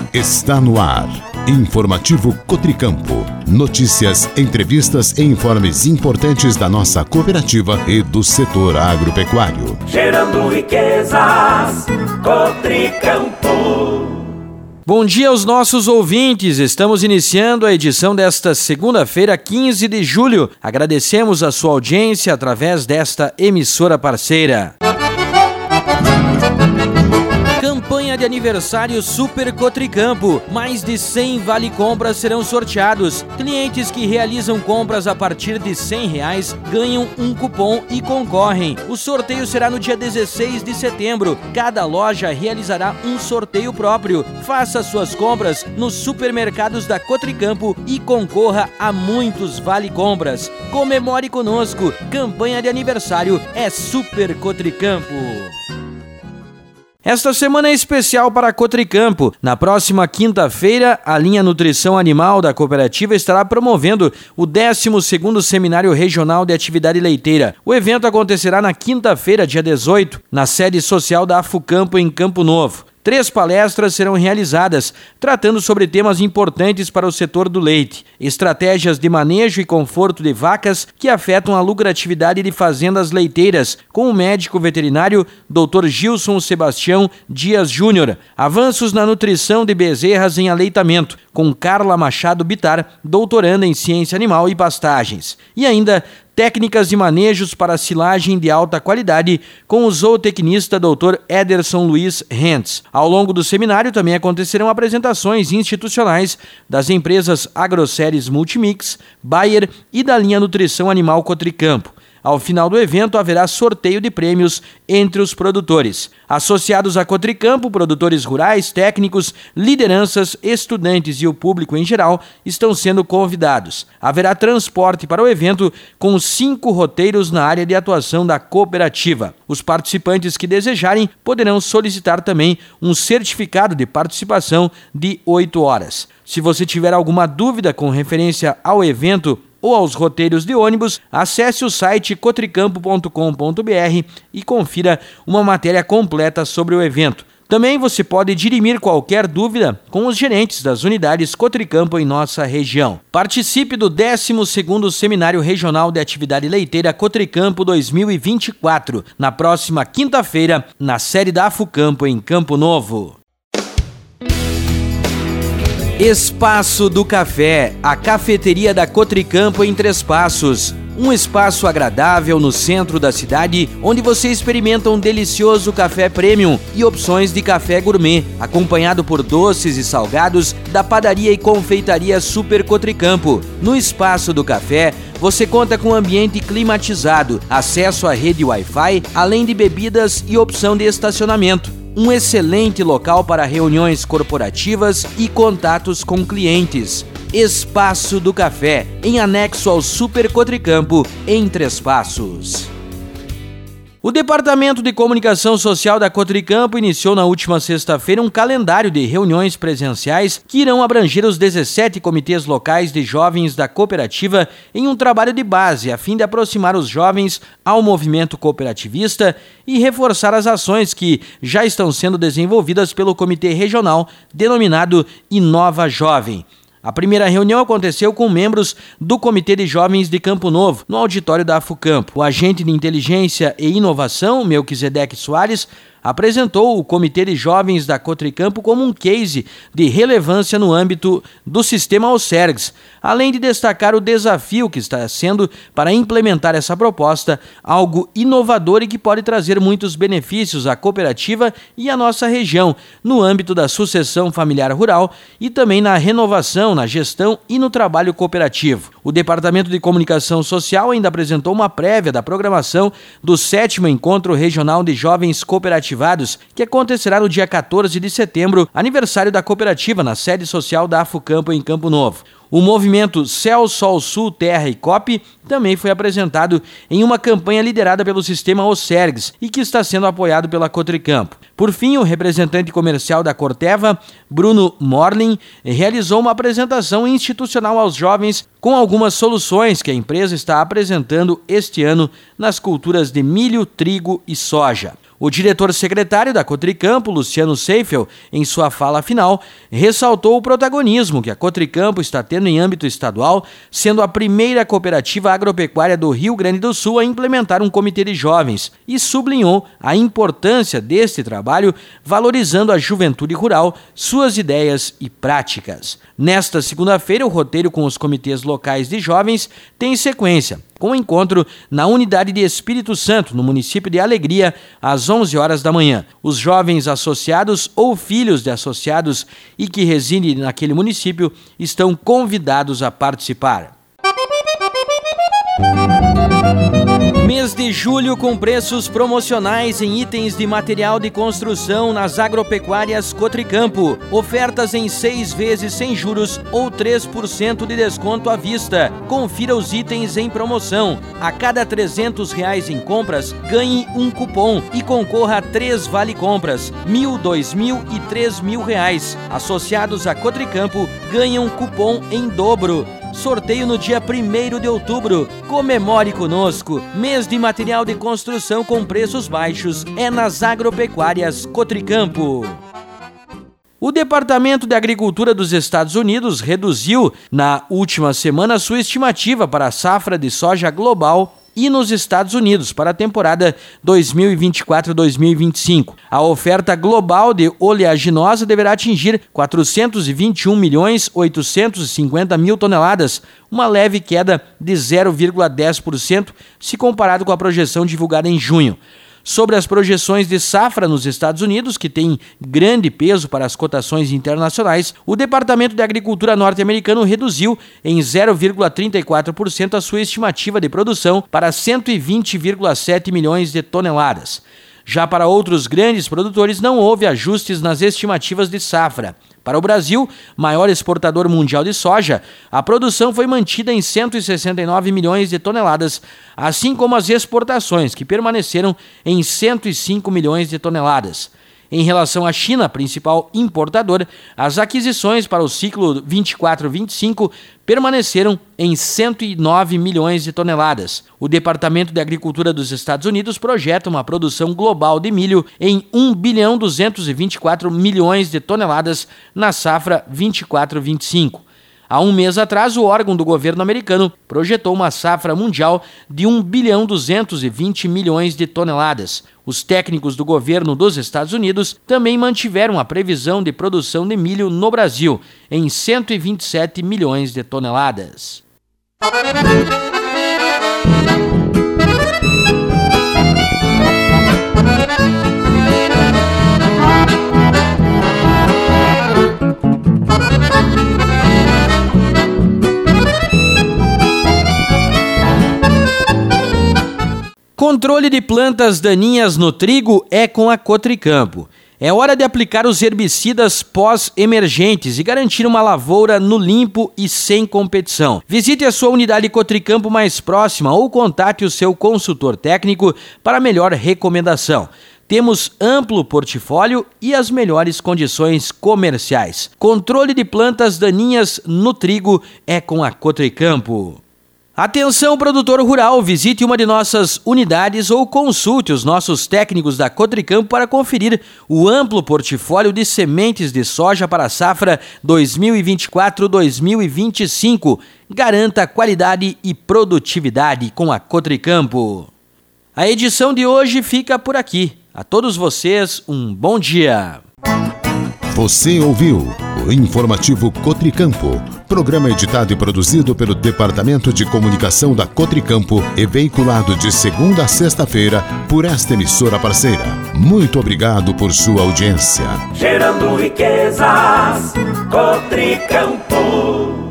Está no ar. Informativo Cotricampo. Notícias, entrevistas e informes importantes da nossa cooperativa e do setor agropecuário. Gerando riquezas, Cotricampo. Bom dia aos nossos ouvintes. Estamos iniciando a edição desta segunda-feira, 15 de julho. Agradecemos a sua audiência através desta emissora parceira. Campanha de aniversário Super Cotricampo. Mais de 100 vale-compras serão sorteados. Clientes que realizam compras a partir de R$100 ganham um cupom e concorrem. O sorteio será no dia 16 de setembro. Cada loja realizará um sorteio próprio. Faça suas compras nos supermercados da Cotricampo e concorra a muitos vale-compras. Comemore conosco. Campanha de aniversário é Super Cotricampo. Esta semana é especial para a Cotricampo. Na próxima quinta-feira, a linha Nutrição Animal da cooperativa estará promovendo o 12º Seminário Regional de Atividade Leiteira. O evento acontecerá na quinta-feira, dia 18, na sede social da Afucampo, em Campo Novo. 3 palestras serão realizadas, tratando sobre temas importantes para o setor do leite, estratégias de manejo e conforto de vacas que afetam a lucratividade de fazendas leiteiras, com o médico veterinário Dr. Gilson Sebastião Dias Júnior, avanços na nutrição de bezerras em aleitamento, com Carla Machado Bitar, doutoranda em ciência animal e pastagens, e ainda técnicas de manejos para silagem de alta qualidade com o zootecnista Dr. Ederson Luiz Rentz. Ao longo do seminário também acontecerão apresentações institucionais das empresas AgroSéries Multimix, Bayer e da linha Nutrição Animal Cotricampo. Ao final do evento, haverá sorteio de prêmios entre os produtores. Associados à Cotricampo, produtores rurais, técnicos, lideranças, estudantes e o público em geral estão sendo convidados. Haverá transporte para o evento com 5 roteiros na área de atuação da cooperativa. Os participantes que desejarem poderão solicitar também um certificado de participação de 8 horas. Se você tiver alguma dúvida com referência ao evento ou aos roteiros de ônibus, acesse o site cotricampo.com.br e confira uma matéria completa sobre o evento. Também você pode dirimir qualquer dúvida com os gerentes das unidades Cotricampo em nossa região. Participe do 12º Seminário Regional de Atividade Leiteira Cotricampo 2024, na próxima quinta-feira, na sede da Afucampo em Campo Novo. Espaço do Café, a cafeteria da Cotricampo em Três Passos. Um espaço agradável no centro da cidade, onde você experimenta um delicioso café premium e opções de café gourmet, acompanhado por doces e salgados da padaria e confeitaria Super Cotricampo. No Espaço do Café, você conta com ambiente climatizado, acesso à rede Wi-Fi, além de bebidas e opção de estacionamento. Um excelente local para reuniões corporativas e contatos com clientes. Espaço do Café, em anexo ao Super Cotricampo, em Três Passos. O Departamento de Comunicação Social da Cotricampo iniciou na última sexta-feira um calendário de reuniões presenciais que irão abranger os 17 comitês locais de jovens da cooperativa em um trabalho de base a fim de aproximar os jovens ao movimento cooperativista e reforçar as ações que já estão sendo desenvolvidas pelo Comitê Regional denominado Inova Jovem. A primeira reunião aconteceu com membros do Comitê de Jovens de Campo Novo, no auditório da Afucampo. O agente de Inteligência e Inovação, Melquisedeque Soares, apresentou o Comitê de Jovens da Cotricampo como um case de relevância no âmbito do sistema Alcergs, além de destacar o desafio que está sendo para implementar essa proposta, algo inovador e que pode trazer muitos benefícios à cooperativa e à nossa região, no âmbito da sucessão familiar rural e também na renovação, na gestão e no trabalho cooperativo. O Departamento de Comunicação Social ainda apresentou uma prévia da programação do 7º Encontro Regional de Jovens Cooperativados, que acontecerá no dia 14 de setembro, aniversário da cooperativa, na sede social da Afucampo em Campo Novo. O movimento Céu, Sol, Sul, Terra e COP também foi apresentado em uma campanha liderada pelo sistema Alcergs e que está sendo apoiado pela Cotricampo. Por fim, o representante comercial da Corteva, Bruno Morlin, realizou uma apresentação institucional aos jovens com algumas soluções que a empresa está apresentando este ano nas culturas de milho, trigo e soja. O diretor-secretário da Cotricampo, Luciano Seifel, em sua fala final, ressaltou o protagonismo que a Cotricampo está tendo em âmbito estadual, sendo a primeira cooperativa agropecuária do Rio Grande do Sul a implementar um comitê de jovens e sublinhou a importância deste trabalho, valorizando a juventude rural, suas ideias e práticas. Nesta segunda-feira, o roteiro com os comitês locais de jovens tem sequência, com o encontro na Unidade de Espírito Santo, no município de Alegria, às 11 horas da manhã. Os jovens associados ou filhos de associados e que residem naquele município estão convidados a participar. Mês de julho com preços promocionais em itens de material de construção nas agropecuárias Cotricampo. Ofertas em 6 vezes sem juros ou 3% de desconto à vista. Confira os itens em promoção. A cada R$300 em compras, ganhe um cupom e concorra a 3 vale-compras, R$1.000, R$2.000 e R$3.000. Associados a Cotricampo ganham um cupom em dobro. Sorteio no dia 1º de outubro. Comemore conosco. Mês de material de construção com preços baixos é nas agropecuárias Cotricampo. O Departamento de Agricultura dos Estados Unidos reduziu na última semana sua estimativa para a safra de soja global e nos Estados Unidos para a temporada 2024-2025. A oferta global de oleaginosa deverá atingir 421.850.000 toneladas, uma leve queda de 0,10% se comparado com a projeção divulgada em junho. Sobre as projeções de safra nos Estados Unidos, que tem grande peso para as cotações internacionais, o Departamento de Agricultura norte-americano reduziu em 0,34% a sua estimativa de produção para 120,7 milhões de toneladas. Já para outros grandes produtores não houve ajustes nas estimativas de safra. Para o Brasil, maior exportador mundial de soja, a produção foi mantida em 169 milhões de toneladas, assim como as exportações, que permaneceram em 105 milhões de toneladas. Em relação à China, principal importador, as aquisições para o ciclo 24-25 permaneceram em 109 milhões de toneladas. O Departamento de Agricultura dos Estados Unidos projeta uma produção global de milho em 1,224 bilhão de toneladas na safra 24-25. Há um mês atrás, o órgão do governo americano projetou uma safra mundial de 1,220 bilhão de toneladas. Os técnicos do governo dos Estados Unidos também mantiveram a previsão de produção de milho no Brasil em 127 milhões de toneladas. Controle de plantas daninhas no trigo é com a Cotricampo. É hora de aplicar os herbicidas pós-emergentes e garantir uma lavoura no limpo e sem competição. Visite a sua unidade Cotricampo mais próxima ou contate o seu consultor técnico para melhor recomendação. Temos amplo portfólio e as melhores condições comerciais. Controle de plantas daninhas no trigo é com a Cotricampo. Atenção, produtor rural, visite uma de nossas unidades ou consulte os nossos técnicos da Cotricampo para conferir o amplo portfólio de sementes de soja para a safra 2024-2025. Garanta qualidade e produtividade com a Cotricampo. A edição de hoje fica por aqui. A todos vocês, um bom dia. Você ouviu o Informativo Cotricampo, programa editado e produzido pelo Departamento de Comunicação da Cotricampo e veiculado de segunda a sexta-feira por esta emissora parceira. Muito obrigado por sua audiência. Gerando riquezas, Cotricampo.